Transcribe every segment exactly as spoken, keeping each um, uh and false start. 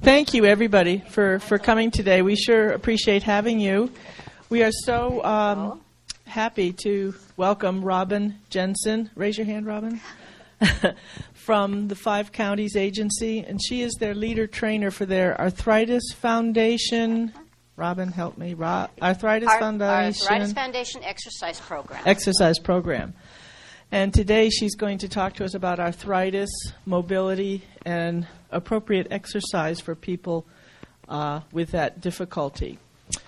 Thank you, everybody, for, for coming today. We sure appreciate having you. We are so um, happy to welcome Robin Jensen. Raise your hand, Robin. From the Five Counties Agency, and she is their leader trainer for their Arthritis Foundation. Robin, help me. Ro- Arthritis Ar- Foundation. Arthritis Foundation Exercise Program. Exercise Program. And today she's going to talk to us about arthritis, mobility, and appropriate exercise for people uh, with that difficulty.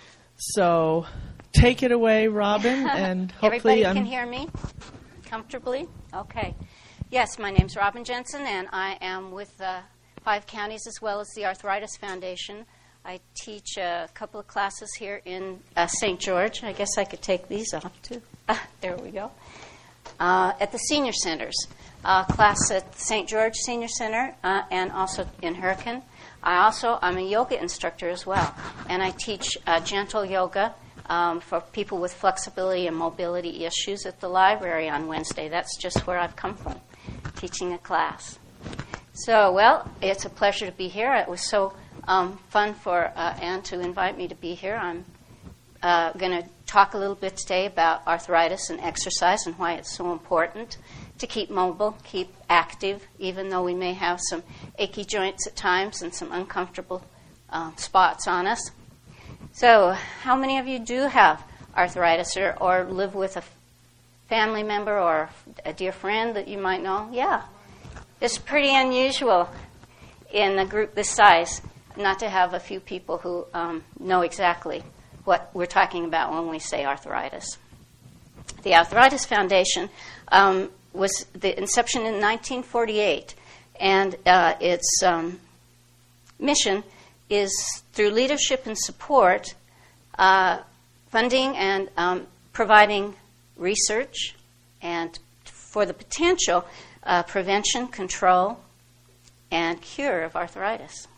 So take it away, Robin, and hopefully Everybody I'm can hear me comfortably? Okay. Yes, my name's Robin Jensen, and I am with uh, Five Counties as well as the Arthritis Foundation. I teach a couple of classes here in uh, Saint George. I guess I could take these off, too. There we go. Uh, at the senior centers. Uh, class at Saint George Senior Center uh, and also in Hurricane. I also, I'm a yoga instructor as well, and I teach uh, gentle yoga um, for people with flexibility and mobility issues at the library on Wednesday. That's just where I've come from, teaching a class. So, well, it's a pleasure to be here. It was so um, fun for uh, Anne to invite me to be here. I'm uh, going to talk a little bit today about arthritis and exercise and why it's so important to keep mobile, keep active, even though we may have some achy joints at times and some uncomfortable uh, spots on us. So, how many of you do have arthritis or, or live with a family member or a dear friend that you might know? Yeah. It's pretty unusual in a group this size not to have a few people who um, know exactly what we're talking about when we say arthritis. The Arthritis Foundation um, was the inception in nineteen forty-eight, and uh, its um, mission is through leadership and support, uh, funding and um, providing research and for the potential uh, prevention, control, and cure of arthritis.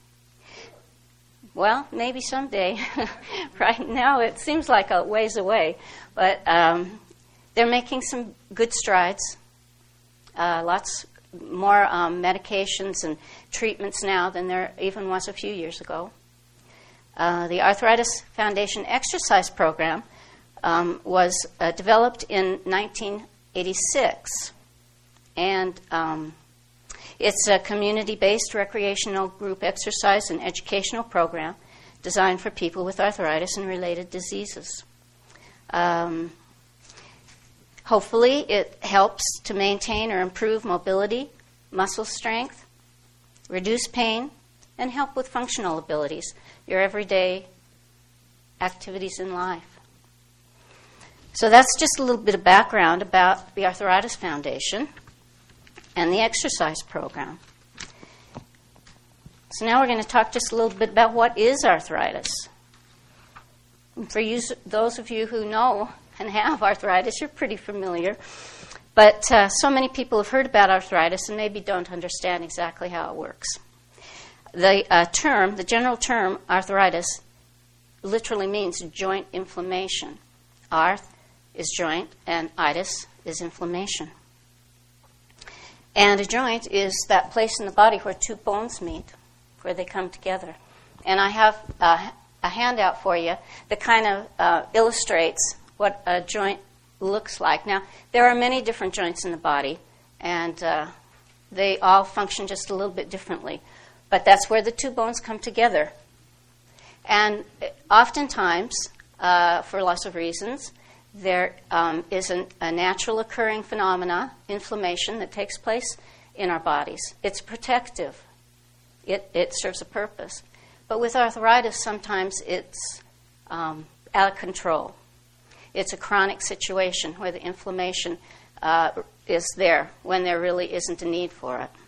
Well, maybe someday. Right now it seems like a ways away, but um, they're making some good strides. Uh, lots more um, medications and treatments now than there even was a few years ago. Uh, the Arthritis Foundation Exercise Program um, was uh, developed in nineteen eighty-six, and um, it's a community-based recreational group exercise and educational program designed for people with arthritis and related diseases. Um, hopefully, it helps to maintain or improve mobility, muscle strength, reduce pain, and help with functional abilities, your everyday activities in life. So that's just a little bit of background about the Arthritis Foundation and the exercise program. So now we're going to talk just a little bit about what is arthritis. And for you, those of you who know and have arthritis, you're pretty familiar. But uh, so many people have heard about arthritis and maybe don't understand exactly how it works. The uh, term, the general term, arthritis, literally means joint inflammation. Arth is joint and itis is inflammation. And a joint is that place in the body where two bones meet, where they come together. And I have uh, a handout for you that kind of uh, illustrates what a joint looks like. Now, there are many different joints in the body, and uh, they all function just a little bit differently. But that's where the two bones come together. And oftentimes, uh, for lots of reasons, there um, is an, a natural occurring phenomena, inflammation, that takes place in our bodies. It's protective. It, it serves a purpose. But with arthritis, sometimes it's um, out of control. It's a chronic situation where the inflammation uh, is there when there really isn't a need for it.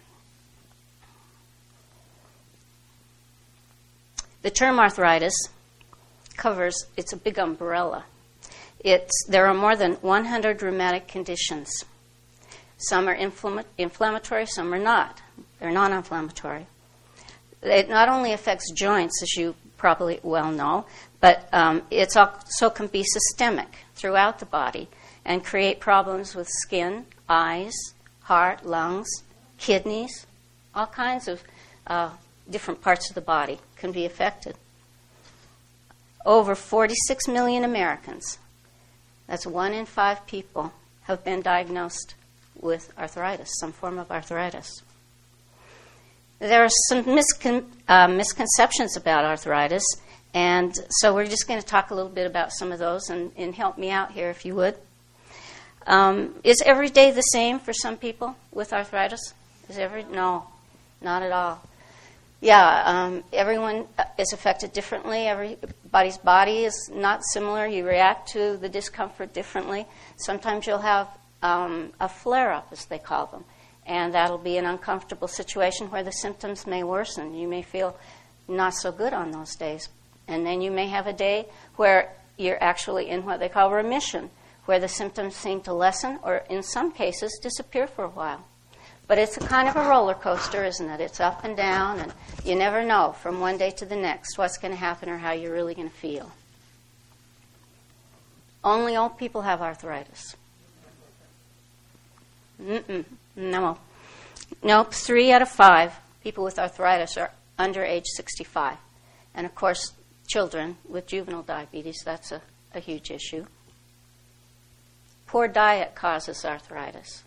The term arthritis covers, it's a big umbrella. It's, there are more than one hundred rheumatic conditions. Some are inflama- inflammatory, some are not. They're non-inflammatory. It not only affects joints, as you probably well know, but um, it also can be systemic throughout the body and create problems with skin, eyes, heart, lungs, kidneys, all kinds of uh, different parts of the body can be affected. Over forty-six million Americans, that's one in five people, have been diagnosed with arthritis, some form of arthritis. There are some miscon- uh, misconceptions about arthritis, and so we're just going to talk a little bit about some of those, and, and help me out here if you would. Um, is every day the same for some people with arthritis? Is every no, not at all. Yeah, um, everyone is affected differently. Everybody's body is not similar. You react to the discomfort differently. Sometimes you'll have um, a flare-up, as they call them, and that'll be an uncomfortable situation where the symptoms may worsen. You may feel not so good on those days. And then you may have a day where you're actually in what they call remission, where the symptoms seem to lessen or, in some cases, disappear for a while. But it's a kind of a roller coaster, isn't it? It's up and down, and you never know from one day to the next what's going to happen or how you're really going to feel. Only old people have arthritis. Mm-mm. No. Nope. Three out of five people with arthritis are under age sixty-five. And, of course, children with juvenile diabetes, that's a, a huge issue. Poor diet causes arthritis.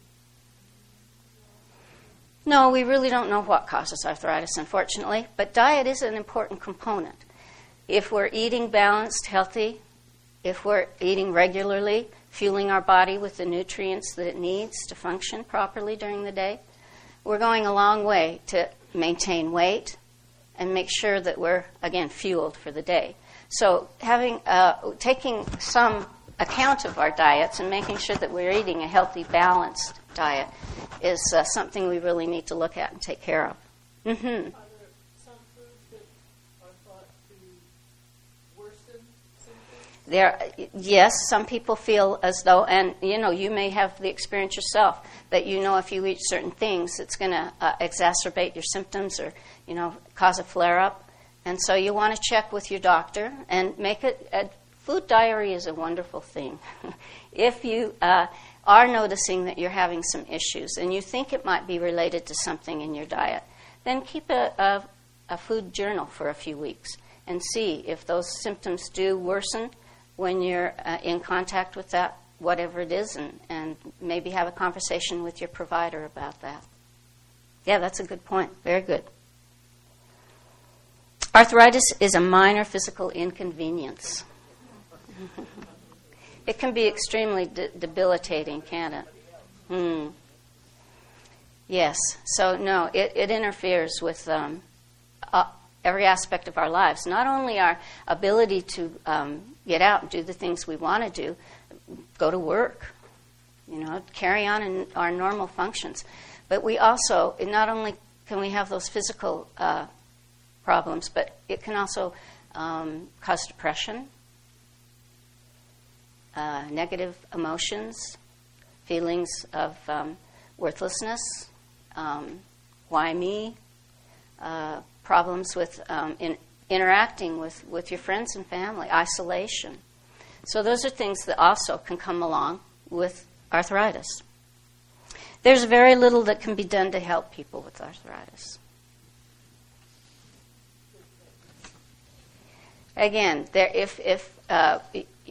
No, we really don't know what causes arthritis, unfortunately, but diet is an important component. If we're eating balanced, healthy, if we're eating regularly, fueling our body with the nutrients that it needs to function properly during the day, we're going a long way to maintain weight and make sure that we're, again, fueled for the day. So having, uh, taking some account of our diets and making sure that we're eating a healthy, balanced diet is uh, something we really need to look at and take care of. Mm-hmm. Are there some foods that are thought to worsen symptoms? There, yes, some people feel as though, and you know, you may have the experience yourself, that you know if you eat certain things, it's going to uh, exacerbate your symptoms or, you know, cause a flare-up. And so you want to check with your doctor and make it. Uh, food diary is a wonderful thing. If you uh, are noticing that you're having some issues and you think it might be related to something in your diet, then keep a, a, a food journal for a few weeks and see if those symptoms do worsen when you're uh, in contact with that, whatever it is, and, and maybe have a conversation with your provider about that. Yeah, that's a good point. Very good. Arthritis is a minor physical inconvenience. It can be extremely de- debilitating, can't it? Hmm. Yes. So, no, it, it interferes with um, uh, every aspect of our lives. Not only our ability to um, get out and do the things we want to do, go to work, you know, carry on in our normal functions, but we also, not only can we have those physical uh, problems, but it can also um, cause depression, Uh, negative emotions, feelings of um, worthlessness, um, why me, uh, problems with um, in interacting with, with your friends and family, isolation. So those are things that also can come along with arthritis. There's very little that can be done to help people with arthritis. Again, there, if, if uh,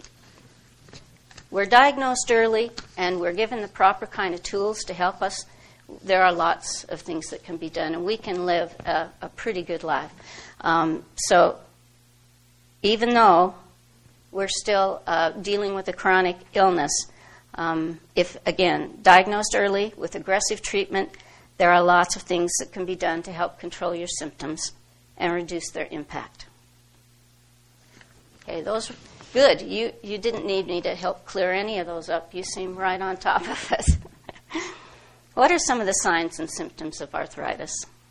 we're diagnosed early and we're given the proper kind of tools to help us, there are lots of things that can be done, and we can live a, a pretty good life. Um, so even though we're still uh, dealing with a chronic illness, um, if, again, diagnosed early with aggressive treatment, there are lots of things that can be done to help control your symptoms and reduce their impact. Okay, those are good. You, you didn't need me to help clear any of those up. You seem right on top of it. What are some of the signs and symptoms of arthritis?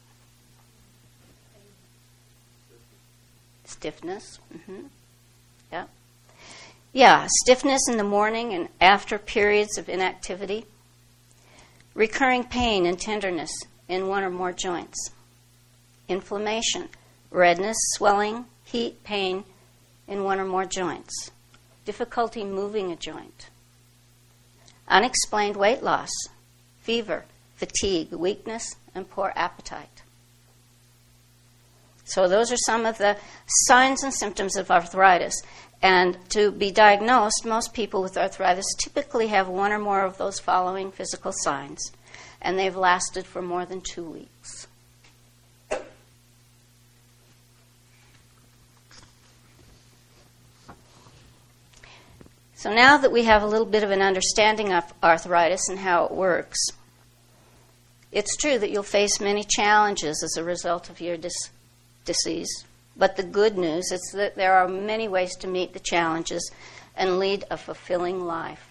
Stiffness. Mm-hmm. Yeah. Yeah, stiffness in the morning and after periods of inactivity. Recurring pain and tenderness in one or more joints. Inflammation, redness, swelling, heat, pain in one or more joints. Difficulty moving a joint. Unexplained weight loss. Fever, fatigue, weakness, and poor appetite. So those are some of the signs and symptoms of arthritis. And to be diagnosed, most people with arthritis typically have one or more of those following physical signs, and they've lasted for more than two weeks. So now that we have a little bit of an understanding of arthritis and how it works, it's true that you'll face many challenges as a result of your dis- disease. But the good news is that there are many ways to meet the challenges and lead a fulfilling life.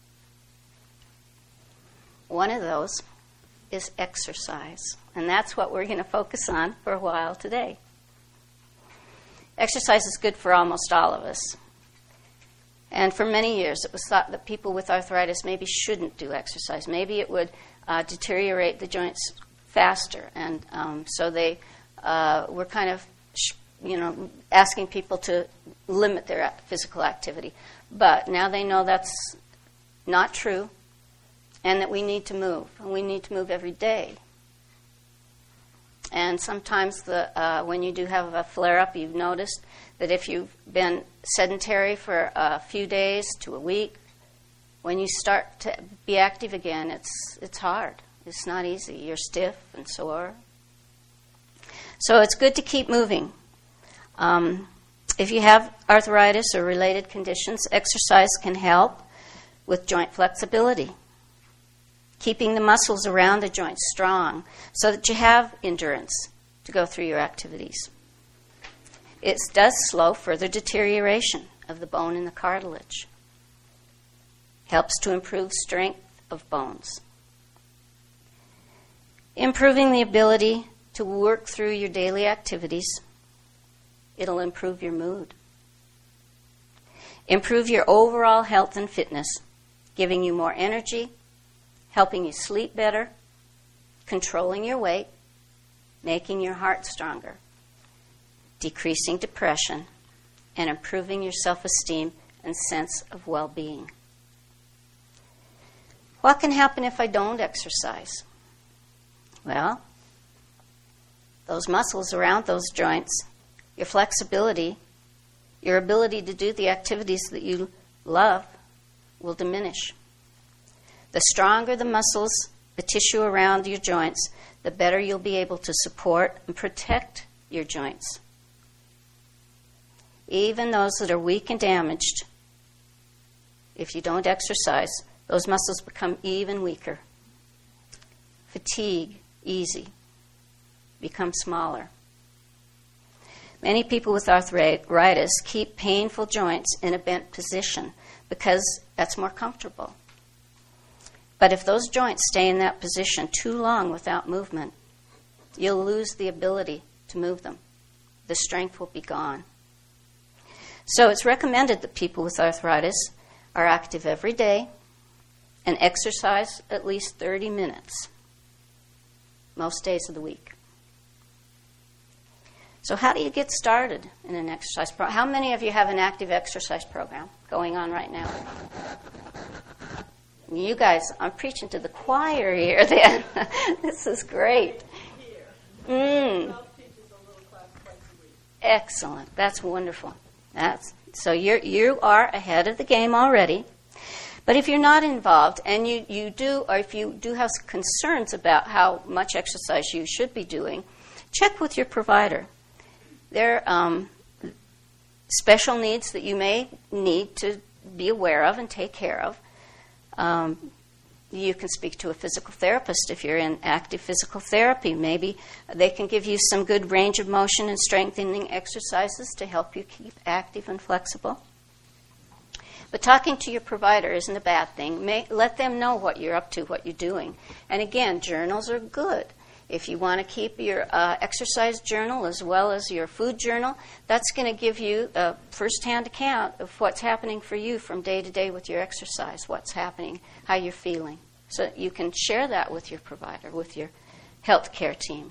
One of those is exercise, and that's what we're going to focus on for a while today. Exercise is good for almost all of us. And for many years, it was thought that people with arthritis maybe shouldn't do exercise. Maybe it would uh, deteriorate the joints faster. And um, so they uh, were kind of, sh- you know, asking people to limit their physical activity. But now they know that's not true and that we need to move. And we need to move every day. And sometimes the, uh, when you do have a flare-up, you've noticed that if you've been sedentary for a few days to a week, when you start to be active again, it's it's hard. It's not easy. You're stiff and sore. So it's good to keep moving. Um, if you have arthritis or related conditions, exercise can help with joint flexibility, keeping the muscles around the joints strong so that you have endurance to go through your activities. It does slow further deterioration of the bone and the cartilage. Helps to improve strength of bones. Improving the ability to work through your daily activities. It'll improve your mood. Improve your overall health and fitness, giving you more energy, helping you sleep better, controlling your weight, making your heart stronger, decreasing depression, and improving your self-esteem and sense of well-being. What can happen if I don't exercise? Well, those muscles around those joints, your flexibility, your ability to do the activities that you love will diminish. The stronger the muscles, the tissue around your joints, the better you'll be able to support and protect your joints. Even those that are weak and damaged, if you don't exercise, those muscles become even weaker. Fatigue, easy, become smaller. Many people with arthritis keep painful joints in a bent position because that's more comfortable. But if those joints stay in that position too long without movement, you'll lose the ability to move them. The strength will be gone. So it's recommended that people with arthritis are active every day and exercise at least thirty minutes most days of the week. So how do you get started in an exercise program? How many of you have an active exercise program going on right now? You guys, I'm preaching to the choir here then. This is great. Mm. Excellent. That's wonderful. That's so you're you are ahead of the game already. But if you're not involved and you, you do, or if you do have concerns about how much exercise you should be doing, check with your provider. There are um, special needs that you may need to be aware of and take care of. Um, you can speak to a physical therapist if you're in active physical therapy. Maybe they can give you some good range of motion and strengthening exercises to help you keep active and flexible. But talking to your provider isn't a bad thing. May, let them know what you're up to, what you're doing. And again, journals are good. If you want to keep your uh, exercise journal as well as your food journal, that's going to give you a first-hand account of what's happening for you from day to day with your exercise, what's happening, how you're feeling. So you can share that with your provider, with your health care team.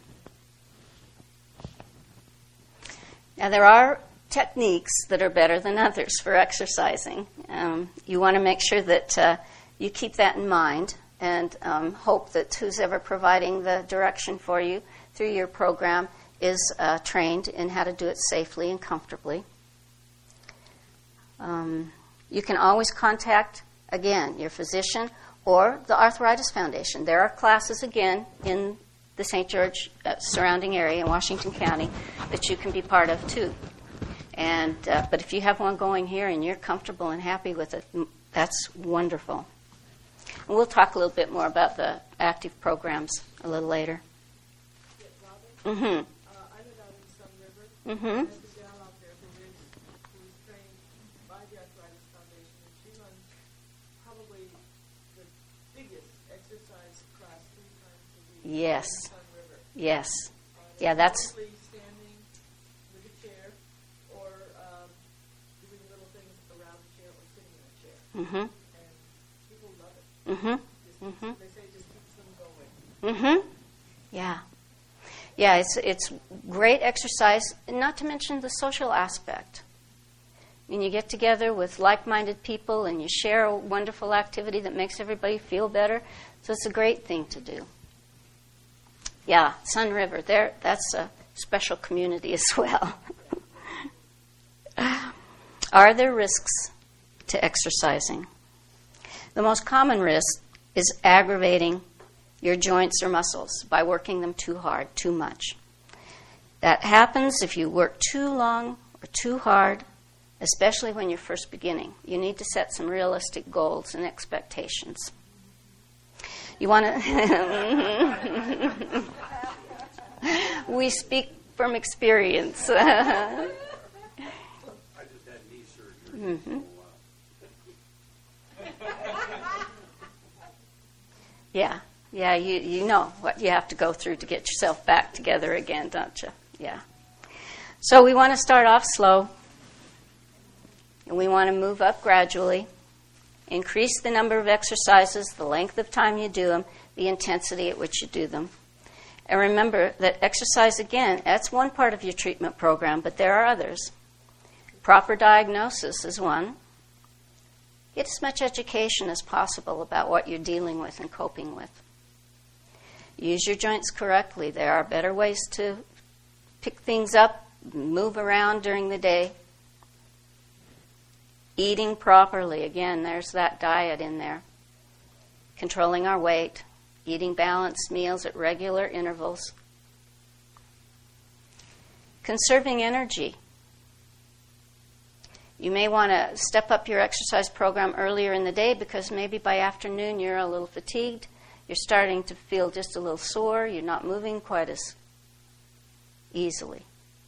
Now, there are techniques that are better than others for exercising. Um, you want to make sure that uh, you keep that in mind and um, hope that who's ever providing the direction for you through your program is uh, trained in how to do it safely and comfortably. Um, you can always contact, again, your physician or the Arthritis Foundation. There are classes, again, in the Saint George uh, surrounding area in Washington County that you can be part of, too. And uh, but if you have one going here and you're comfortable and happy with it, that's wonderful. And we'll talk a little bit more about the active programs a little later. Yeah, Mm-hmm. uh, I live out in Sun River. Mm-hmm. There's a gal out there who is who's trained by the Arthritis Foundation, and she runs probably the biggest exercise class three times a week. Yes. In Sun River. Yes. Uh, Yeah, that's- mostly standing with a chair, or um, doing little things around the chair, or sitting in a chair. Mm-hmm. And people love it. Mm-hmm. Just, Mhm. They say it just keeps them going. Mm-hmm. Yeah. Yeah, it's it's great exercise, and not to mention the social aspect. I mean, you get together with like-minded people and you share a wonderful activity that makes everybody feel better. So it's a great thing to do. Yeah, Sun River, there that's a special community as well. Are there risks to exercising? The most common risk is aggravating your joints or muscles by working them too hard, too much. That happens if you work too long or too hard, especially when you're first beginning. You need to set some realistic goals and expectations. You want to... We speak from experience. I just had knee surgery. Mm-hmm. Yeah, yeah, you, you know what you have to go through to get yourself back together again, don't you? Yeah. So we want to start off slow, and we want to move up gradually. Increase the number of exercises, the length of time you do them, the intensity at which you do them. And remember that exercise, again, that's one part of your treatment program, but there are others. Proper diagnosis is one. Get as much education as possible about what you're dealing with and coping with. Use your joints correctly. There are better ways to pick things up, move around during the day. Eating properly. Again, there's that diet in there. Controlling our weight. Eating balanced meals at regular intervals. Conserving energy. You may want to step up your exercise program earlier in the day because maybe by afternoon you're a little fatigued. You're starting to feel just a little sore. You're not moving quite as easily.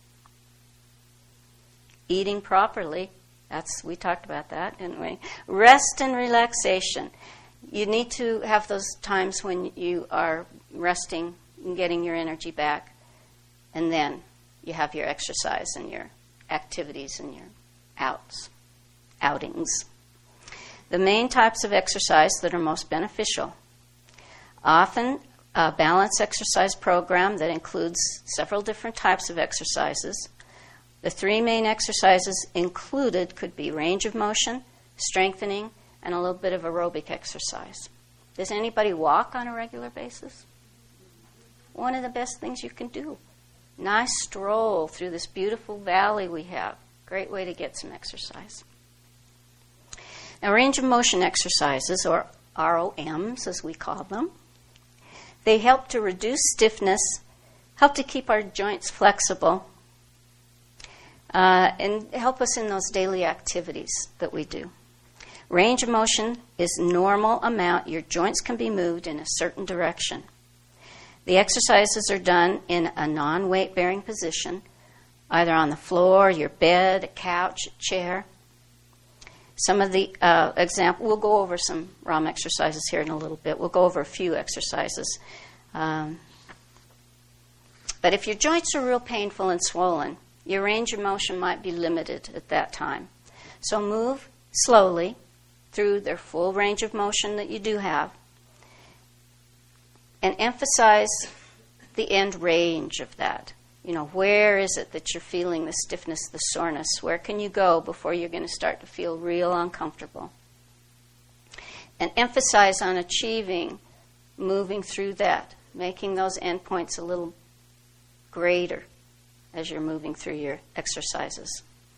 Eating properly. That's we talked about that, didn't we? Rest and relaxation. You need to have those times when you are resting and getting your energy back, and then you have your exercise and your activities and your outs, outings. The main types of exercise that are most beneficial. Often a balanced exercise program that includes several different types of exercises. The three main exercises included could be range of motion, strengthening, and a little bit of aerobic exercise. Does anybody walk on a regular basis? One of the best things you can do. Nice stroll through this beautiful valley we have. Great way to get some exercise. Now, range of motion exercises, or R O Ms as we call them, they help to reduce stiffness, help to keep our joints flexible, uh, and help us in those daily activities that we do. Range of motion is normal amount your joints can be moved in a certain direction. The exercises are done in a non-weight-bearing position, either on the floor, your bed, a couch, a chair. Some of the uh, example, we'll go over some R O M exercises here in a little bit. We'll go over a few exercises. Um, but if your joints are real painful and swollen, your range of motion might be limited at that time. So move slowly through their full range of motion that you do have, and emphasize the end range of that. You know, where is it that you're feeling the stiffness, the soreness? Where can you go before you're going to start to feel real uncomfortable? And emphasize on achieving, moving through that, making those endpoints a little greater as you're moving through your exercises.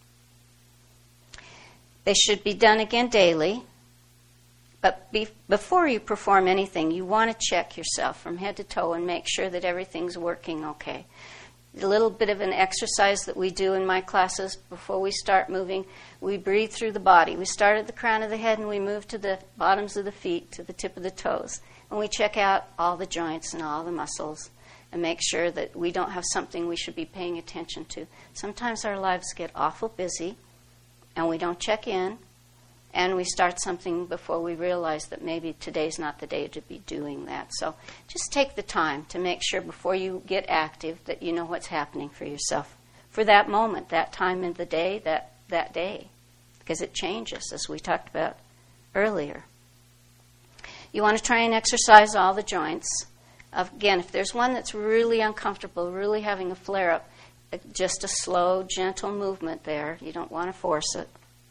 They should be done again daily, but be, before you perform anything, you want to check yourself from head to toe and make sure that everything's working okay. A little bit of an exercise that we do in my classes before we start moving, we breathe through the body. We start at the crown of the head and we move to the bottoms of the feet, to the tip of the toes. And we check out all the joints and all the muscles and make sure that we don't have something we should be paying attention to. Sometimes our lives get awful busy and we don't check in, and we start something before we realize that maybe today's not the day to be doing that. So just take the time to make sure before you get active that you know what's happening for yourself for that moment, that time in the day, that, that day, because it changes, as we talked about earlier. You want to try and exercise all the joints. Again, if there's one that's really uncomfortable, really having a flare-up, just a slow, gentle movement there. You don't want to force it.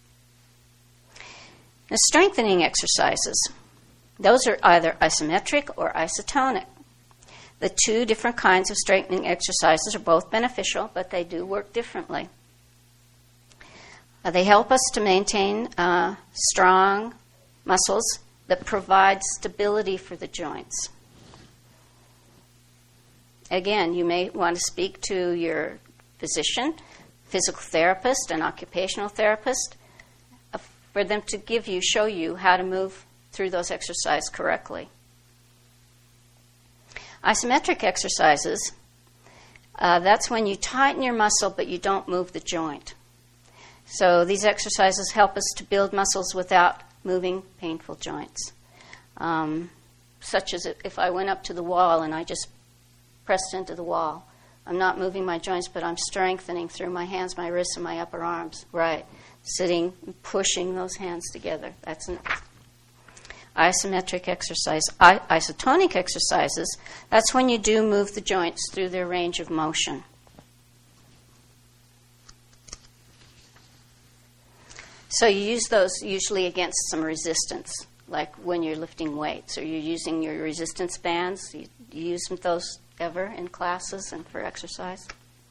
Now, strengthening exercises, those are either isometric or isotonic. The two different kinds of strengthening exercises are both beneficial, but they do work differently. Uh, they help us to maintain uh, strong muscles that provide stability for the joints. Again, you may want to speak to your physician, physical therapist, and occupational therapist for them to give you, show you how to move through those exercises correctly. Isometric exercises, uh, that's when you tighten your muscle but you don't move the joint. So these exercises help us to build muscles without moving painful joints. Um, such as if I went up to the wall and I just pressed into the wall. I'm not moving my joints, but I'm strengthening through my hands, my wrists, and my upper arms. Right. Sitting, pushing those hands together. That's an isometric exercise. I- isotonic exercises, that's when you do move the joints through their range of motion. So you use those usually against some resistance, like when you're lifting weights, or you're using your resistance bands. You, you use those ever in classes and for exercise?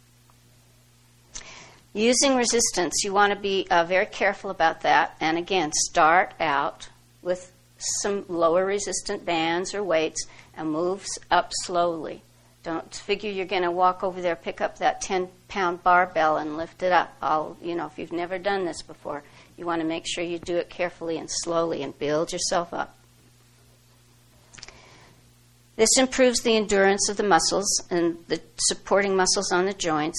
Using resistance, you want to be uh, very careful about that. And again, start out with some lower resistant bands or weights and move up slowly. Don't figure you're going to walk over there, pick up that ten-pound barbell and lift it up. I'll, you know, if you've never done this before, you want to make sure you do it carefully and slowly and build yourself up. This improves the endurance of the muscles and the supporting muscles on the joints.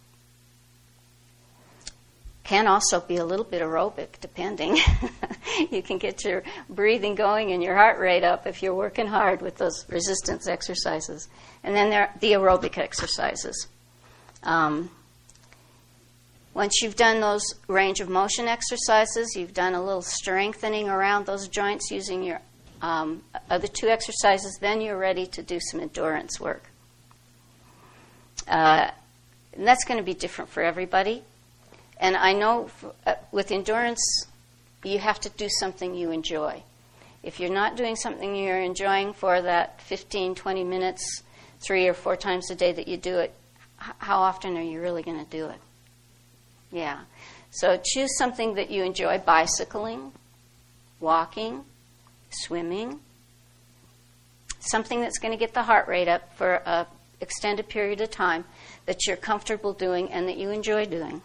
Can also be a little bit aerobic, depending. You can get your breathing going and your heart rate up if you're working hard with those resistance exercises. And then there are the aerobic exercises. Um, once you've done those range of motion exercises, you've done a little strengthening around those joints using your um, other two exercises, then you're ready to do some endurance work. Uh, and that's going to be different for everybody. And I know for, uh, with endurance, you have to do something you enjoy. If you're not doing something you're enjoying for that fifteen, twenty minutes, three or four times a day that you do it, h- how often are you really going to do it? Yeah. So choose something that you enjoy: bicycling, walking, swimming, something that's going to get the heart rate up for an extended period of time that you're comfortable doing and that you enjoy doing.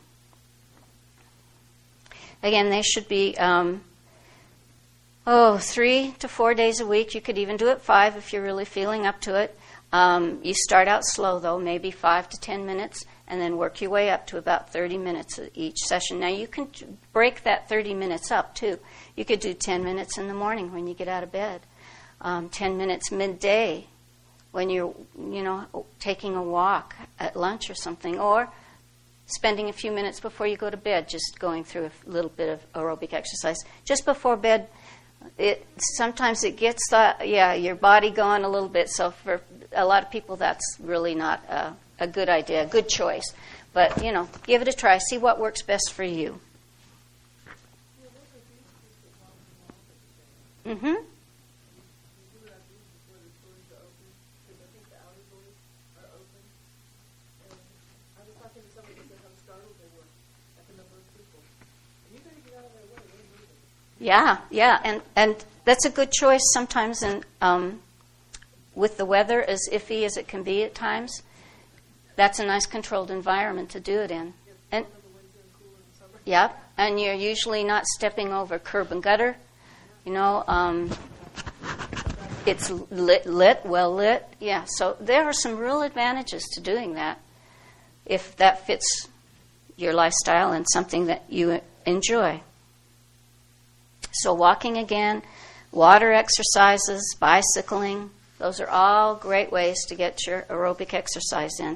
Again, they should be, um, oh, three to four days a week. You could even do it five if you're really feeling up to it. Um, you start out slow, though, maybe five to ten minutes, and then work your way up to about thirty minutes each session. Now, you can break that thirty minutes up, too. You could do ten minutes in the morning when you get out of bed, um, ten minutes midday when you're, you know, taking a walk at lunch or something, or spending a few minutes before you go to bed just going through a little bit of aerobic exercise. Just before bed, it sometimes it gets the, yeah, your body going a little bit, so for a lot of people that's really not a, a good idea, a good choice. But, you know, give it a try. See what works best for you. Mm-hmm. Yeah, yeah, and, and that's a good choice sometimes in, um, with the weather as iffy as it can be at times. That's a nice controlled environment to do it in. And, yeah, and you're usually not stepping over curb and gutter. You know, um, it's lit, lit, well lit. Yeah, so there are some real advantages to doing that if that fits your lifestyle and something that you enjoy. So walking again, water exercises, bicycling, those are all great ways to get your aerobic exercise in.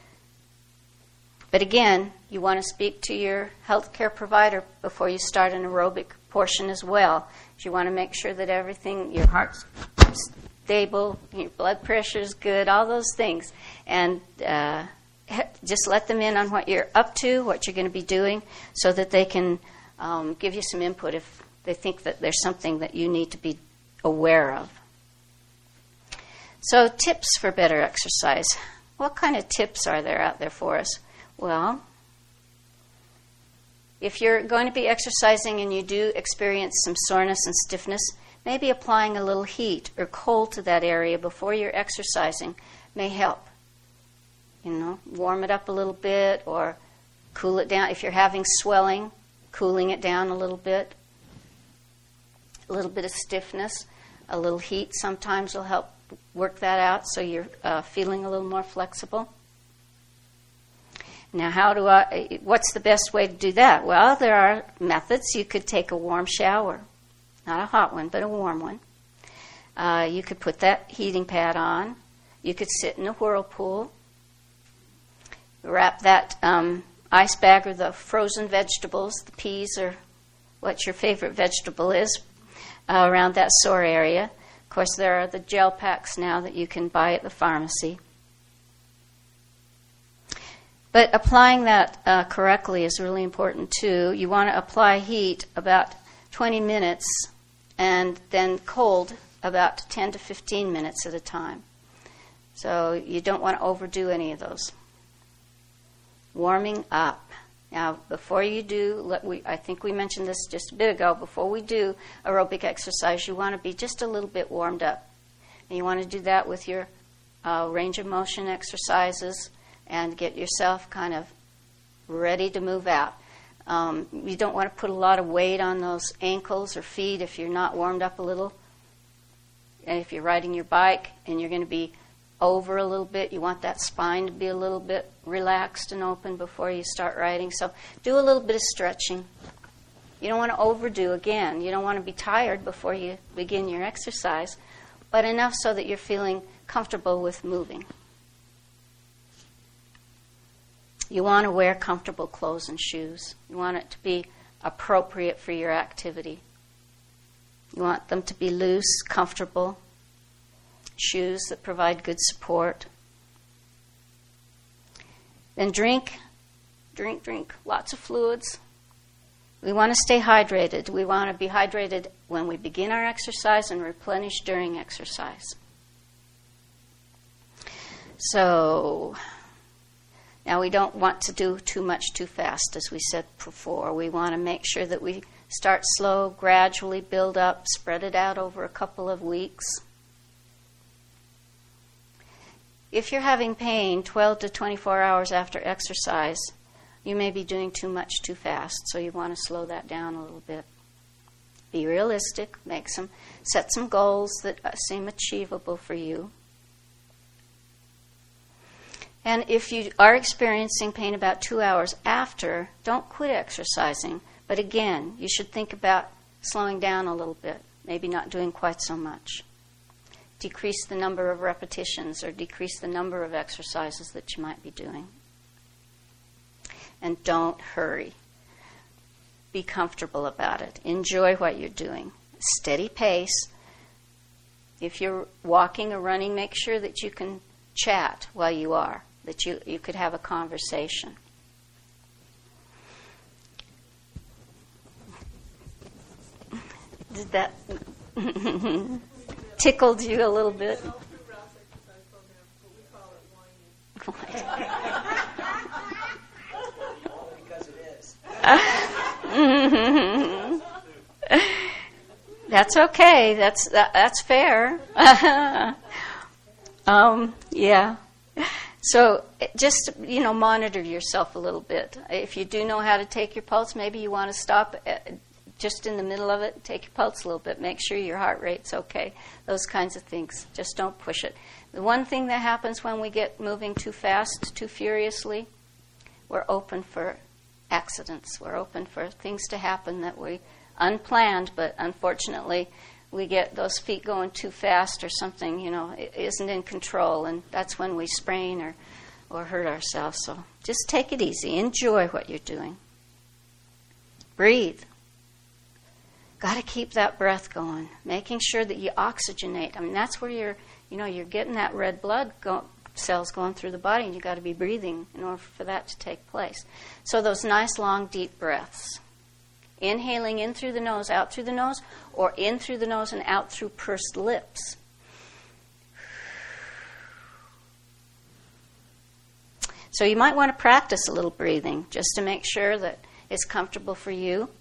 But again, you want to speak to your healthcare provider before you start an aerobic portion as well. You want to make sure that everything, your heart's stable, your blood pressure is good, all those things. And uh, just let them in on what you're up to, what you're going to be doing, so that they can um, give you some input if they think that there's something that you need to be aware of. So tips for better exercise. What kind of tips are there out there for us? Well, if you're going to be exercising and you do experience some soreness and stiffness, maybe applying a little heat or cold to that area before you're exercising may help. You know, warm it up a little bit or cool it down. If you're having swelling, cooling it down a little bit. A little bit of stiffness, a little heat sometimes will help work that out so you're uh, feeling a little more flexible. Now, how do I, what's the best way to do that? Well, there are methods. You could take a warm shower, not a hot one, but a warm one. Uh, you could put that heating pad on. You could sit in a whirlpool. Wrap that um, ice bag or the frozen vegetables, the peas or what your favorite vegetable is, uh, around that sore area. Of course, there are the gel packs now that you can buy at the pharmacy. But applying that uh, correctly is really important, too. You want to apply heat about twenty minutes and then cold about ten to fifteen minutes at a time. So you don't want to overdo any of those. Warming up. Now, before you do, let we, I think we mentioned this just a bit ago, before we do aerobic exercise, you want to be just a little bit warmed up. And you want to do that with your uh, range of motion exercises and get yourself kind of ready to move out. Um, you don't want to put a lot of weight on those ankles or feet if you're not warmed up a little. And if you're riding your bike and you're going to be over a little bit, you want that spine to be a little bit relaxed and open before you start riding. So do a little bit of stretching. You don't want to overdo again. You don't want to be tired before you begin your exercise, but enough so that you're feeling comfortable with moving. You want to wear comfortable clothes and shoes. You want it to be appropriate for your activity. You want them to be loose, comfortable, shoes that provide good support. Then drink, drink, drink, lots of fluids. We want to stay hydrated. We want to be hydrated when we begin our exercise and replenish during exercise. So, now we don't want to do too much too fast, as we said before. We want to make sure that we start slow, gradually build up, spread it out over a couple of weeks. If you're having pain twelve to twenty-four hours after exercise, you may be doing too much too fast, so you want to slow that down a little bit. Be realistic, make some, set some goals that seem achievable for you. And if you are experiencing pain about two hours after, don't quit exercising. But again, you should think about slowing down a little bit, maybe not doing quite so much. Decrease the number of repetitions or decrease the number of exercises that you might be doing. And don't hurry. Be comfortable about it. Enjoy what you're doing. Steady pace. If you're walking or running, make sure that you can chat while you are, that you, you could have a conversation. Did that tickled you a little bit? Because it is. That's okay. That's that, that's fair. um, yeah. So just, you know, monitor yourself a little bit. If you do know how to take your pulse, maybe you want to stop just in the middle of it and take your pulse a little bit. Make sure your heart rate's okay. Those kinds of things. Just don't push it. The one thing that happens when we get moving too fast, too furiously, we're open for accidents. We're open for things to happen that we unplanned, but unfortunately we get those feet going too fast or something, you know, it isn't in control, and that's when we sprain or, or hurt ourselves. So just take it easy. Enjoy what you're doing. Breathe. Got to keep that breath going, making sure that you oxygenate. I mean, that's where you're, you know, you're getting that red blood go- cells going through the body, and you've got to be breathing in order for that to take place. So those nice, long, deep breaths. Inhaling in through the nose, out through the nose, or in through the nose and out through pursed lips. So you might want to practice a little breathing just to make sure that it's comfortable for you.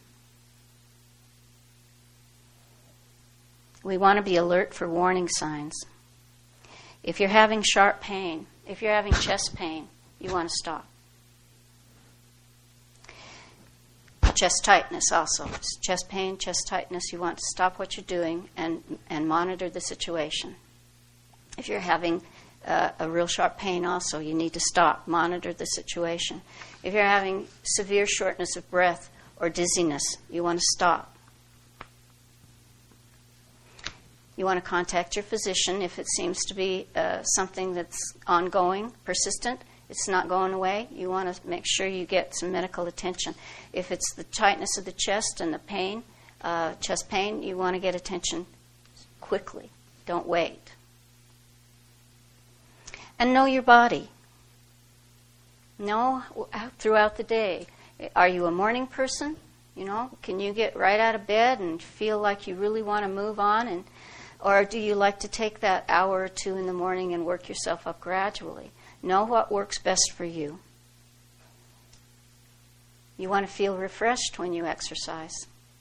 We want to be alert for warning signs. If you're having sharp pain, if you're having chest pain, you want to stop. Chest tightness also. Chest pain, chest tightness, you want to stop what you're doing and, and monitor the situation. If you're having uh, a real sharp pain also, you need to stop, monitor the situation. If you're having severe shortness of breath or dizziness, you want to stop. You want to contact your physician if it seems to be uh, something that's ongoing, persistent. It's not going away. You want to make sure you get some medical attention. If it's the tightness of the chest and the pain, uh, chest pain, you want to get attention quickly. Don't wait. And know your body. Know throughout the day. Are you a morning person? You know, can you get right out of bed and feel like you really want to move on? And or do you like to take that hour or two in the morning and work yourself up gradually? Know what works best for you. You want to feel refreshed when you exercise.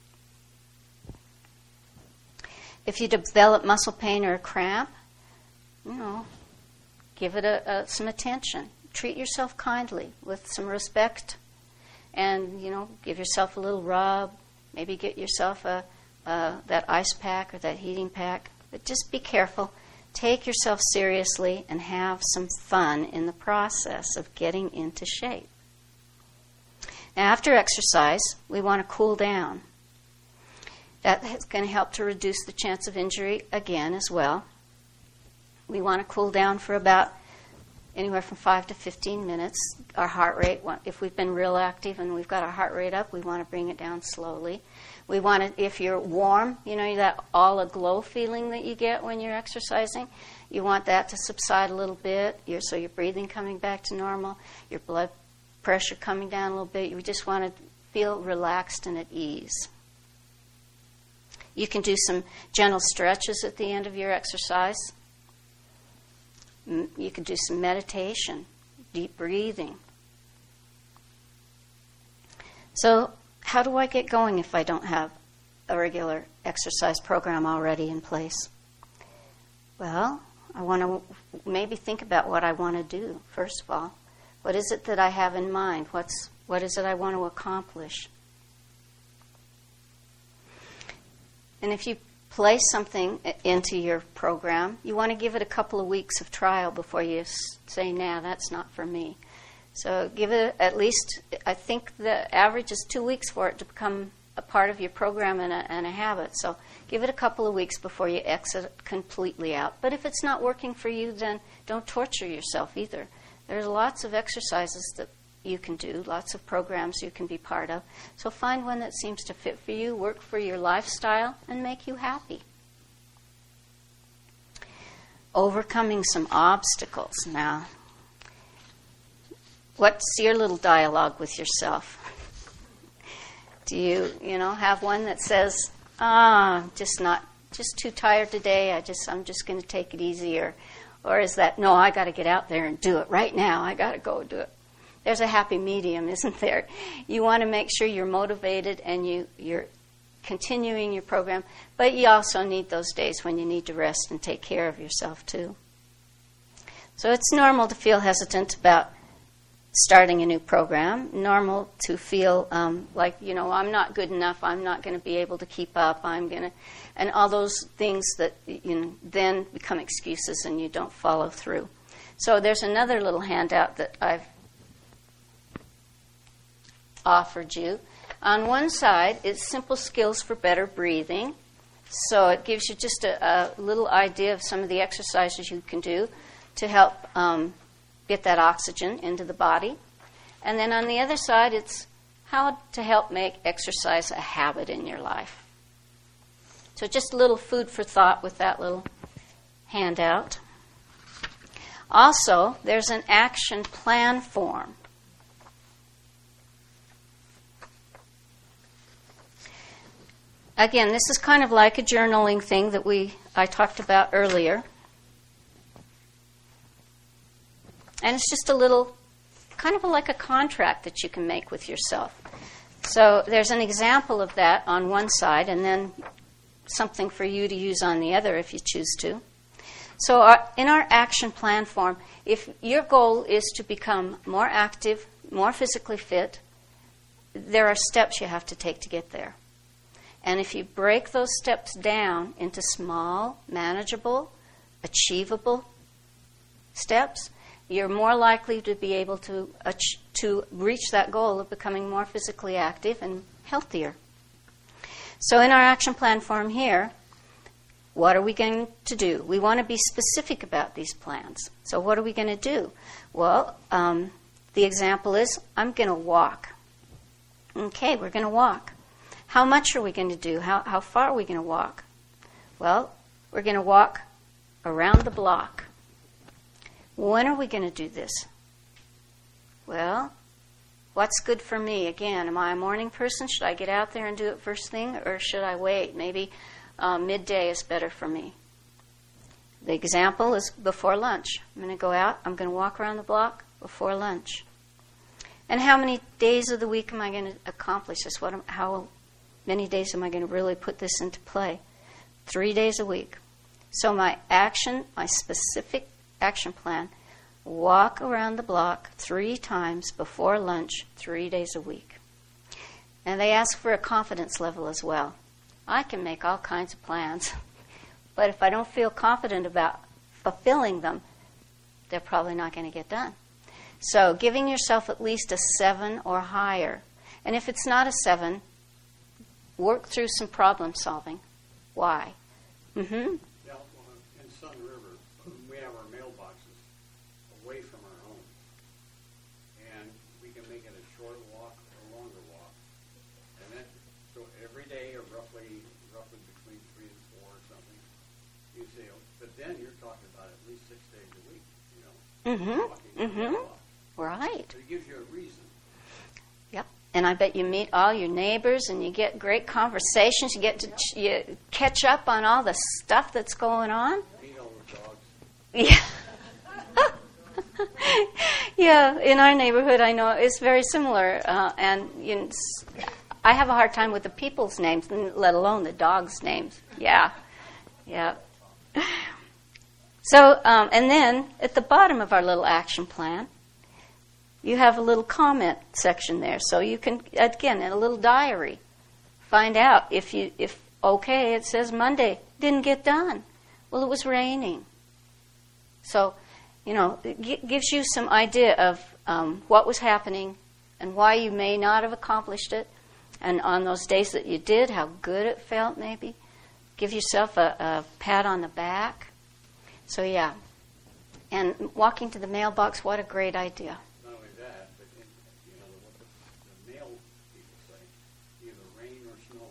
If you develop muscle pain or a cramp, you know, give it a, a, some attention. Treat yourself kindly with some respect, and you know, give yourself a little rub. Maybe get yourself a, a that ice pack or that heating pack. But just be careful. Take yourself seriously and have some fun in the process of getting into shape. Now, after exercise, we want to cool down. That is going to help to reduce the chance of injury again as well. We want to cool down for about anywhere from five to fifteen minutes. Our heart rate, if we've been real active and we've got our heart rate up, we want to bring it down slowly. We want to, if you're warm, you know, that all aglow feeling that you get when you're exercising, you want that to subside a little bit. You're, so your breathing coming back to normal, your blood pressure coming down a little bit. You just want to feel relaxed and at ease. You can do some gentle stretches at the end of your exercise. You can do some meditation, deep breathing. So, how do I get going if I don't have a regular exercise program already in place? Well, I want to maybe think about what I want to do, first of all. What is it that I have in mind? What's, what is it I want to accomplish? And if you place something into your program, you want to give it a couple of weeks of trial before you say, nah, that's not for me. So give it at least, I think the average is two weeks for it to become a part of your program and a, and a habit. So give it a couple of weeks before you exit completely out. But if it's not working for you, then don't torture yourself either. There's lots of exercises that you can do, lots of programs you can be part of. So find one that seems to fit for you, work for your lifestyle, and make you happy. Overcoming some obstacles. Now, what's your little dialogue with yourself? Do you, you know, have one that says, ah, just not, just too tired today, I just, I'm just going to take it easier? Or is that, no, I got to get out there and do it right now, I got to go do it? There's a happy medium, isn't there? You want to make sure you're motivated and you, you're continuing your program, but you also need those days when you need to rest and take care of yourself too. So it's normal to feel hesitant about starting a new program, normal to feel um, like, you know, I'm not good enough, I'm not going to be able to keep up, I'm going to, and all those things that, you know, then become excuses and you don't follow through. So there's another little handout that I've offered you. On one side, it's simple skills for better breathing. So it gives you just a, a little idea of some of the exercises you can do to help um, get that oxygen into the body. And then on the other side, it's how to help make exercise a habit in your life. So just a little food for thought with that little handout. Also, there's an action plan form. Again, this is kind of like a journaling thing that we I talked about earlier. And it's just a little, kind of like a contract that you can make with yourself. So there's an example of that on one side, and then something for you to use on the other if you choose to. So our, in our action plan form, if your goal is to become more active, more physically fit, there are steps you have to take to get there. And if you break those steps down into small, manageable, achievable steps, you're more likely to be able to uh, to reach that goal of becoming more physically active and healthier. So in our action plan form here, what are we going to do? We want to be specific about these plans. So what are we going to do? Well, um, the example is, I'm going to walk. Okay, we're going to walk. How much are we going to do? How, how far are we going to walk? Well, we're going to walk around the block. When are we going to do this? Well, what's good for me? Again, am I a morning person? Should I get out there and do it first thing, or should I wait? Maybe uh, midday is better for me. The example is before lunch. I'm going to go out. I'm going to walk around the block before lunch. And how many days of the week am I going to accomplish this? What? Am, how many days am I going to really put this into play? Three days a week. So my action, my specific action plan, walk around the block three times before lunch, three days a week. And they ask for a confidence level as well. I can make all kinds of plans, but if I don't feel confident about fulfilling them, they're probably not going to get done. So giving yourself at least a seven or higher. And if it's not a seven, work through some problem solving. Why? Mm-hmm. Yeah, well, in Sun River, we have our mailboxes away from our home. And we can make it a short walk or a longer walk. And then, so every day, or roughly roughly between three and four or something, you say, oh, but then you're talking about at least six days a week, you know. Mm-hmm. Walking Mm-hmm. the block. Right. So it gives you a reason. Yep. And I bet you meet all your neighbors and you get great conversations. You get to ch- you catch up on all the stuff that's going on. Meet all the dogs. Yeah. Yeah. In our neighborhood, I know it's very similar. Uh, and you know, I have a hard time with the people's names, let alone the dogs' names. Yeah. Yeah. So, um, and then at the bottom of our little action plan, you have a little comment section there. So you can, again, in a little diary, find out if you, if, okay, it says Monday, didn't get done. Well, it was raining. So, you know, it g- gives you some idea of um, what was happening and why you may not have accomplished it. And on those days that you did, how good it felt maybe. Give yourself a, a pat on the back. So, yeah. And walking to the mailbox, what a great idea. Not only that, but in, you know, what the, the mail people say, either rain or snow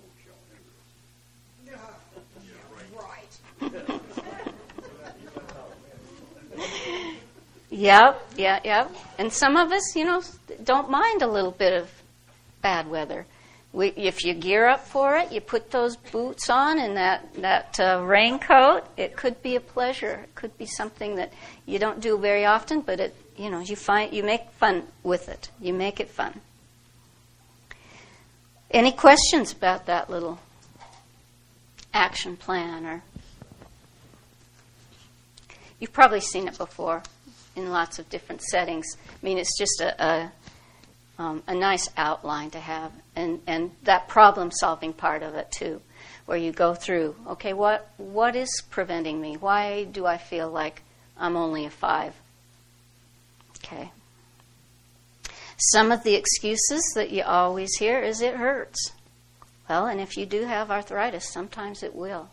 shall hinder us. Yep, yeah, yep. And some of us, you know, don't mind a little bit of bad weather. We, if you gear up for it, you put those boots on and that, that uh, raincoat, it could be a pleasure. It could be something that you don't do very often, but it, you know, you find you make fun with it. You make it fun. Any questions about that little action plan, or you've probably seen it before in lots of different settings. I mean, it's just a, a, um, a nice outline to have, and, and that problem-solving part of it, too, where you go through, okay, what what is preventing me? Why do I feel like I'm only a five? Okay. Some of the excuses that you always hear is it hurts. Well, and if you do have arthritis, sometimes it will.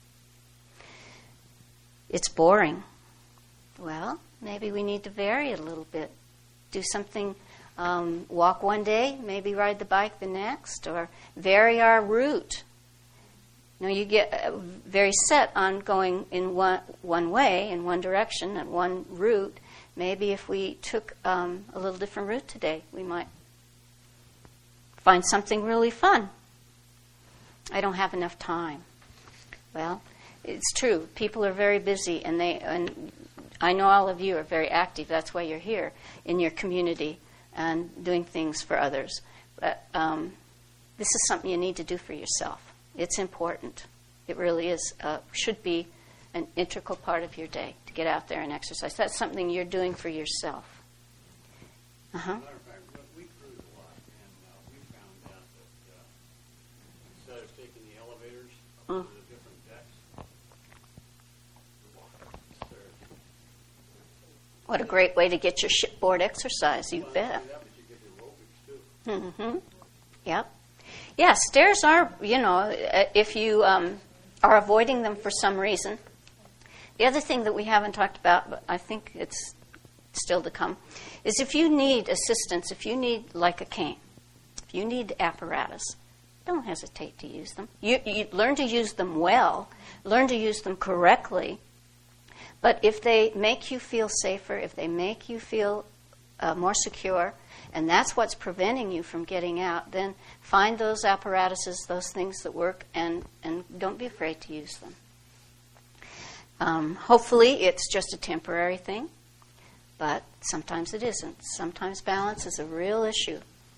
It's boring. Well, maybe we need to vary it a little bit. Do something, um, walk one day, maybe ride the bike the next, or vary our route. You know, you get very set on going in one, one way, in one direction, and one route. Maybe if we took um, a little different route today, we might find something really fun. I don't have enough time. Well, it's true. People are very busy, and they and I know all of you are very active. That's why you're here in your community and doing things for others. But um, this is something you need to do for yourself. It's important. It really is. Uh, should be an integral part of your day to get out there and exercise. That's something you're doing for yourself. Uh huh. Matter of fact, we cruise a lot, and uh, we found out that uh, instead of taking the elevators up Mm. to the different decks, we walk up the stairs. What a great way to get your shipboard exercise. You Well, not bet. only that, but you get the aerobics too. Mm-hmm. Yep. Yeah, stairs are, you know, uh, if you um, are avoiding them for some reason. The other thing that we haven't talked about, but I think it's still to come, is if you need assistance, if you need like a cane, if you need apparatus, don't hesitate to use them. You, you learn to use them well, learn to use them correctly, but if they make you feel safer, if they make you feel uh, more secure, and that's what's preventing you from getting out, then find those apparatuses, those things that work, and, and don't be afraid to use them. Um, hopefully it's just a temporary thing, but sometimes it isn't. Sometimes balance is a real issue.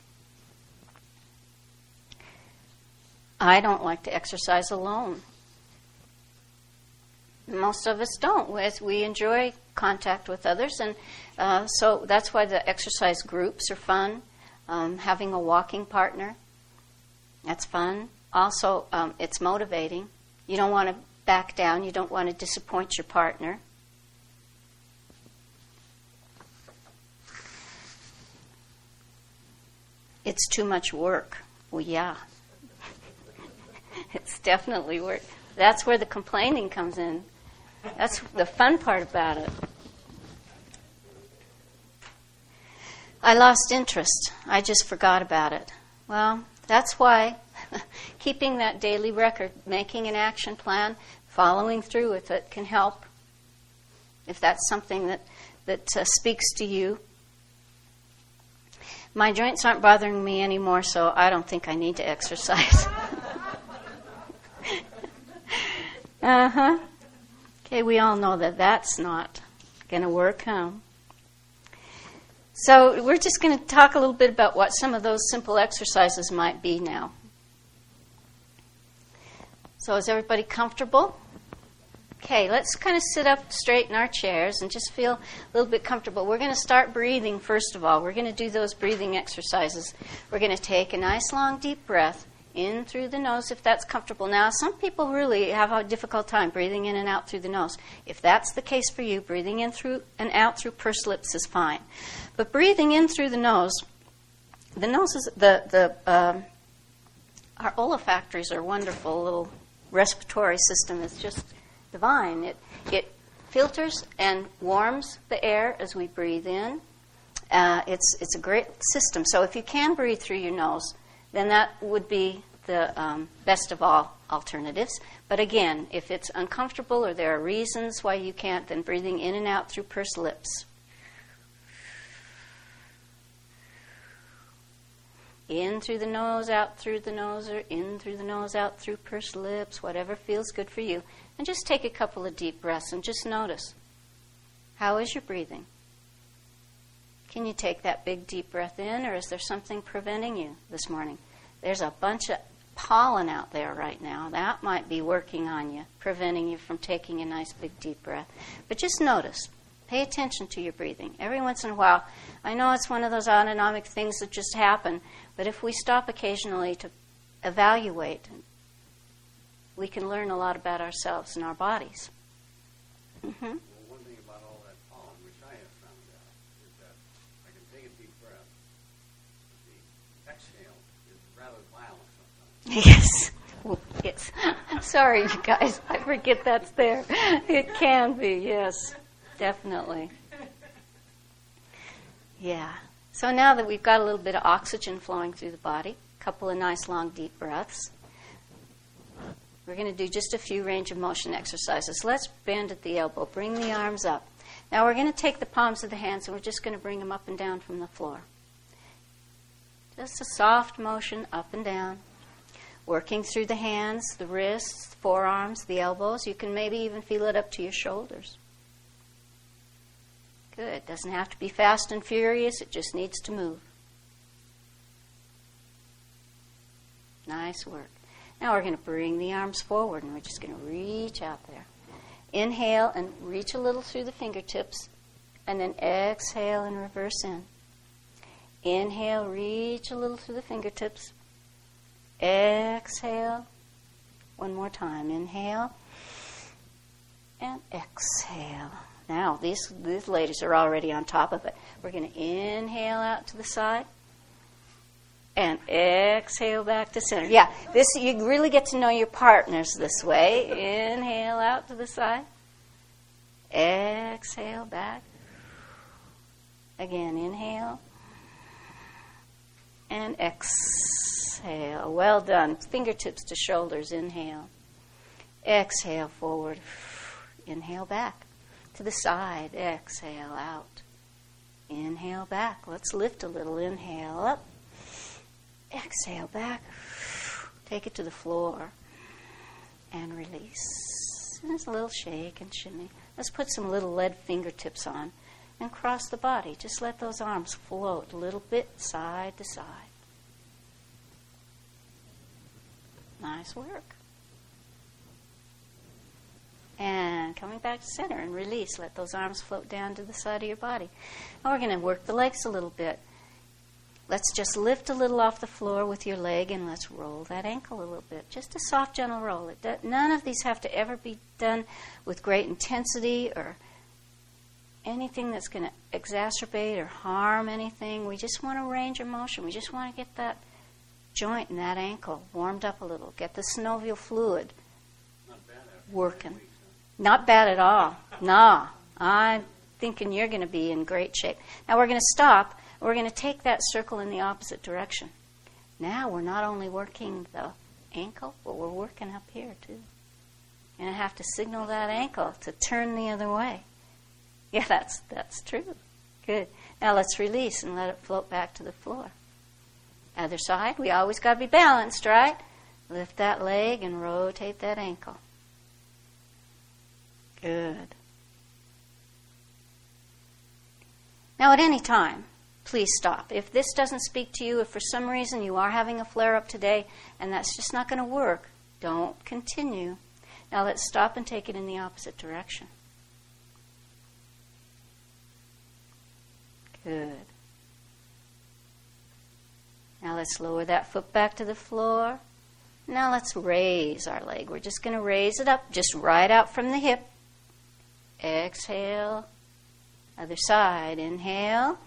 I don't like to exercise alone. Most of us don't. We enjoy contact with others, and uh, so that's why the exercise groups are fun. Um, having a walking partner, that's fun. Also, um, it's motivating. You don't want to back down. You don't want to disappoint your partner. It's too much work. Well, yeah. It's definitely work. That's where the complaining comes in. That's the fun part about it. I lost interest. I just forgot about it. Well, that's why keeping that daily record, making an action plan, following through with it can help. If that's something that, that uh, speaks to you. My joints aren't bothering me anymore, so I don't think I need to exercise. Uh-huh. Okay, we all know that that's not going to work, huh? So we're just going to talk a little bit about what some of those simple exercises might be now. So is everybody comfortable? Okay, let's kind of sit up straight in our chairs and just feel a little bit comfortable. We're going to start breathing first of all. We're going to do those breathing exercises. We're going to take a nice long deep breath in through the nose if that's comfortable. Now, some people really have a difficult time breathing in and out through the nose. If that's the case for you, breathing in through and out through pursed lips is fine. But breathing in through the nose, the nose is, the, the, um, our olfactories are wonderful. Little respiratory system is just divine. It, it filters and warms the air as we breathe in. Uh, it's, it's a great system. So if you can breathe through your nose, then that would be the um, best of all alternatives. But again, if it's uncomfortable or there are reasons why you can't, then breathing in and out through pursed lips. In through the nose, out through the nose, or in through the nose, out through pursed lips, whatever feels good for you. And just take a couple of deep breaths and just notice. How is your breathing? Can you take that big deep breath in, or is there something preventing you this morning? There's a bunch of pollen out there right now. That might be working on you, preventing you from taking a nice big deep breath. But just notice, pay attention to your breathing. Every once in a while, I know it's one of those autonomic things that just happen, but if we stop occasionally to evaluate, we can learn a lot about ourselves and our bodies. Mm-hmm. Well, one thing about all that pollen, which I have found out, is that I can take a deep breath. The exhale is rather violent sometimes. Yes. Well, yes. Sorry, you guys. I forget that's there. It can be, yes. Definitely. Yeah. So now that we've got a little bit of oxygen flowing through the body, a couple of nice long deep breaths, we're going to do just a few range of motion exercises. Let's bend at the elbow. Bring the arms up. Now we're going to take the palms of the hands and we're just going to bring them up and down from the floor. Just a soft motion up and down. Working through the hands, the wrists, the forearms, the elbows. You can maybe even feel it up to your shoulders. Good. Doesn't have to be fast and furious. It just needs to move. Nice work. Now we're going to bring the arms forward and we're just going to reach out there. Inhale and reach a little through the fingertips and then exhale and reverse in. Inhale, reach a little through the fingertips. Exhale. One more time. Inhale and exhale. Now, these, these ladies are already on top of it. We're going to inhale out to the side and exhale back to center. Yeah, this you really get to know your partners this way. Inhale out to the side. Exhale back. Again, inhale and exhale. Well done. Fingertips to shoulders. Inhale. Exhale forward. Inhale back. To the side. Exhale out. Inhale back. Let's lift a little. Inhale up. Exhale back. Take it to the floor. And release. And just a little shake and shimmy. Let's put some little lead fingertips on. And cross the body. Just let those arms float a little bit side to side. Nice work. And coming back to center and release. Let those arms float down to the side of your body. Now we're going to work the legs a little bit. Let's just lift a little off the floor with your leg and let's roll that ankle a little bit. Just a soft, gentle roll. It does, none of these have to ever be done with great intensity or anything that's going to exacerbate or harm anything. We just want a range of motion. We just want to get that joint and that ankle warmed up a little. Get the synovial fluid Not bad after working. nine weeks, huh? Not bad at all. No. I'm thinking you're going to be in great shape. Now we're going to stop. We're going to take that circle in the opposite direction. Now we're not only working the ankle, but we're working up here too. And I have to signal that ankle to turn the other way. Yeah, that's that's true. Good. Now let's release and let it float back to the floor. Other side. We always got to be balanced, right? Lift that leg and rotate that ankle. Good. Now at any time, please stop. If this doesn't speak to you, if for some reason you are having a flare-up today and that's just not going to work, don't continue. Now let's stop and take it in the opposite direction. Good. Now let's lower that foot back to the floor. Now let's raise our leg. We're just going to raise it up, just right out from the hip. Exhale. Other side. Inhale.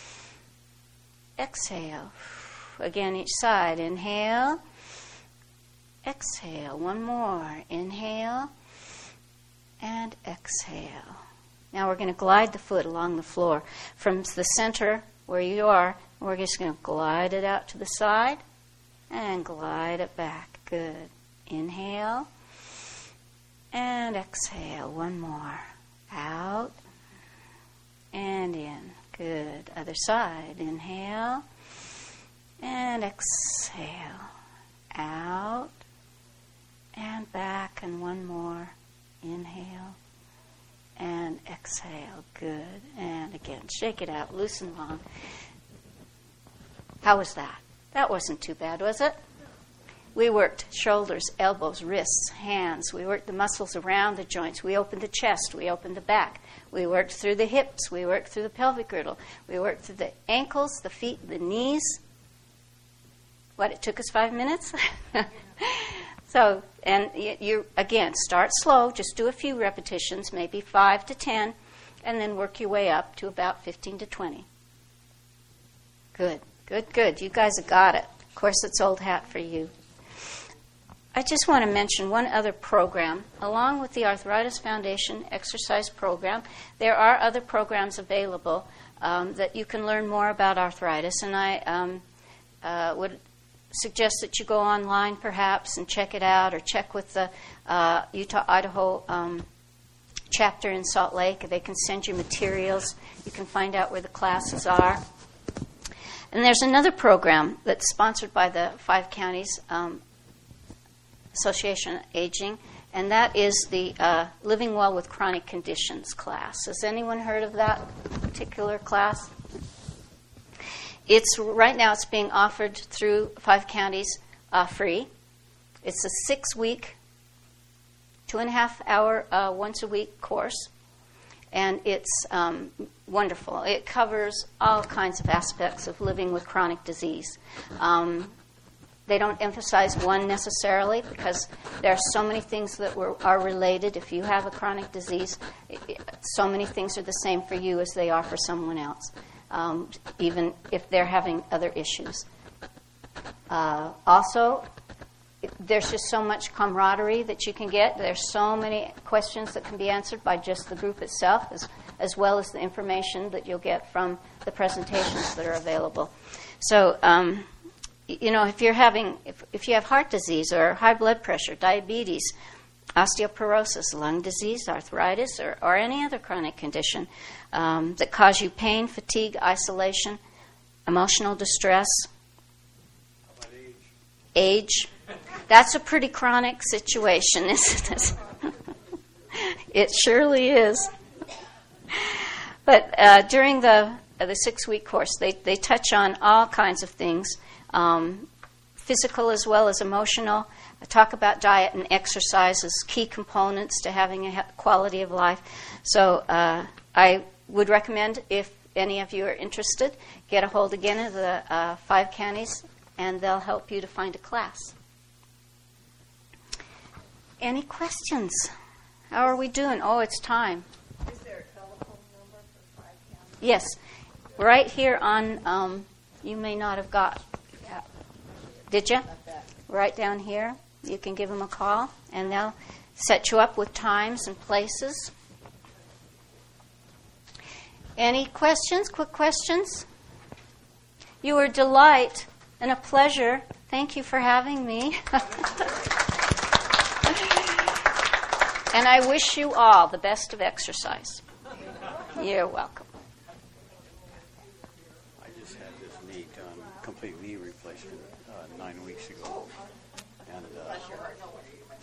Exhale. Again, each side. Inhale. Exhale. One more. Inhale. And exhale. Now we're going to glide the foot along the floor from the center where you are. We're just going to glide it out to the side and glide it back. Good. Inhale and exhale. One more. Out and in. Good. Other side. Inhale and exhale. Out and back. And one more. Inhale and exhale. Good. And again, shake it out. Loosen long. How was that? That wasn't too bad, was it? We worked shoulders, elbows, wrists, hands. We worked the muscles around the joints. We opened the chest. We opened the back. We worked through the hips. We worked through the pelvic girdle. We worked through the ankles, the feet, the knees. What, it took us five minutes? So, and you, you, again, start slow. Just do a few repetitions, maybe five to ten, and then work your way up to about fifteen to twenty. Good, good, good. You guys have got it. Of course, it's old hat for you. I just want to mention one other program. Along with the Arthritis Foundation exercise program, there are other programs available um, that you can learn more about arthritis, and I um, uh, would suggest that you go online perhaps and check it out, or check with the uh, Utah-Idaho um, chapter in Salt Lake. They can send you materials. You can find out where the classes are. And there's another program that's sponsored by the Five Counties um, Association of Aging, and that is the uh, Living Well with Chronic Conditions class. Has anyone heard of that particular class? It's right now it's being offered through Five Counties uh, free. It's a six-week, two-and-a-half-hour, uh, once-a-week course, and it's um, wonderful. It covers all kinds of aspects of living with chronic disease. Um, They don't emphasize one necessarily because there are so many things that were, are related. If you have a chronic disease, it, it, so many things are the same for you as they are for someone else, um, even if they're having other issues. Uh, also, it, there's just so much camaraderie that you can get. There's so many questions that can be answered by just the group itself, as, as well as the information that you'll get from the presentations that are available. So, um, you know, if you're having, if, if you have heart disease or high blood pressure, diabetes, osteoporosis, lung disease, arthritis, or, or any other chronic condition um, that cause you pain, fatigue, isolation, emotional distress, How about age? age, that's a pretty chronic situation, isn't it? It surely is. But uh, during the uh, the six-week course, they, they touch on all kinds of things. Um, physical as well as emotional. I talk about diet and exercise as key components to having a quality of life. So uh, I would recommend, if any of you are interested, get a hold again of the uh, Five Counties, and they'll help you to find a class. Any questions? How are we doing? Oh, it's time. Is there a telephone number for Five Counties? Yes. Right here on, um, you may not have got... Did you? Right down here. You can give them a call, and they'll set you up with times and places. Any questions? Quick questions? You were a delight and a pleasure. Thank you for having me. And I wish you all the best of exercise. You're welcome. I just had this knee done, complete knee replacement, uh, nine weeks ago. And uh,